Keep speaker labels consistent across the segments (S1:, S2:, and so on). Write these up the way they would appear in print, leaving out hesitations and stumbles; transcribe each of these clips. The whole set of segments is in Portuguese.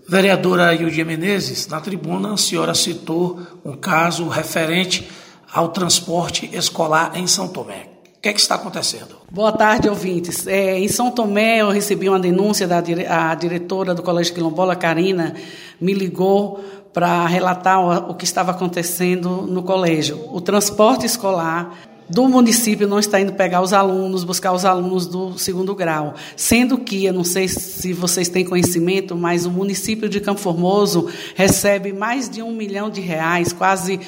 S1: Vereadora Ildia Menezes, na tribuna a senhora citou um caso referente ao transporte escolar em São Tomé. O que é que está acontecendo?
S2: Boa tarde, ouvintes. Em São Tomé eu recebi uma denúncia a diretora do Colégio Quilombola, Karina, me ligou para relatar o que estava acontecendo no colégio. O transporte escolar do município não está indo buscar os alunos do segundo grau, sendo que, eu não sei se vocês têm conhecimento, mas o município de Campo Formoso recebe mais de R$1 milhão, quase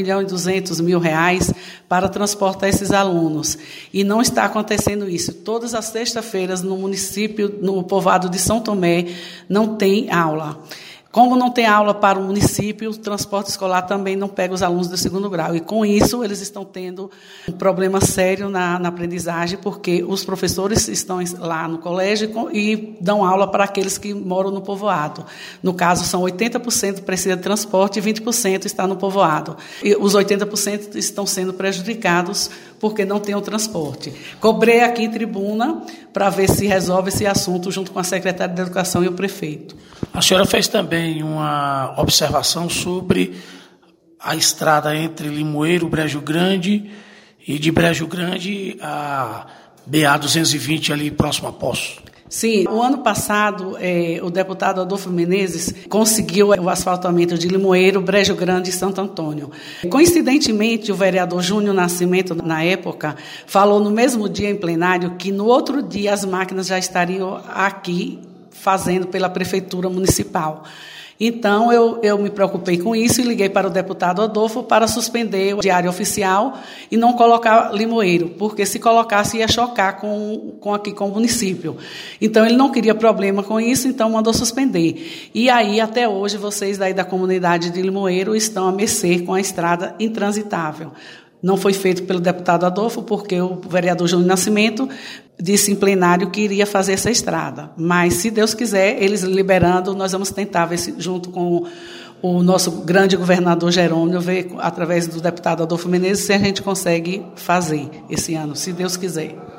S2: R$1.200.000 para transportar esses alunos. E não está acontecendo isso. Todas as sextas-feiras no município, no povoado de São Tomé, não tem aula. Como não tem aula para o município, o transporte escolar também não pega os alunos do segundo grau. E, com isso, eles estão tendo um problema sério na aprendizagem, porque os professores estão lá no colégio e dão aula para aqueles que moram no povoado. No caso, são 80% precisa de transporte e 20% está no povoado. E os 80% estão sendo prejudicados porque não tem o transporte. Cobrei aqui em tribuna para ver se resolve esse assunto junto com a secretária de Educação e o prefeito.
S1: A senhora fez também uma observação sobre a estrada entre Limoeiro, Brejo Grande, e de Brejo Grande a BA-220, ali próximo a Poço.
S2: Sim, o ano passado, o deputado Adolfo Menezes conseguiu o asfaltamento de Limoeiro, Brejo Grande e Santo Antônio. Coincidentemente, o vereador Júnior Nascimento, na época, falou no mesmo dia em plenário que no outro dia as máquinas já estariam aqui fazendo pela Prefeitura Municipal. Então, eu me preocupei com isso e liguei para o deputado Adolfo para suspender o diário oficial e não colocar Limoeiro, porque se colocasse ia chocar com o município. Então, ele não queria problema com isso, então mandou suspender. E aí, até hoje, vocês daí da comunidade de Limoeiro estão a mercê com a estrada intransitável. Não foi feito pelo deputado Adolfo, porque o vereador Júnior Nascimento disse em plenário que iria fazer essa estrada. Mas, se Deus quiser, eles liberando, nós vamos tentar ver se, junto com o nosso grande governador Jerônimo, ver, através do deputado Adolfo Menezes, se a gente consegue fazer esse ano, se Deus quiser.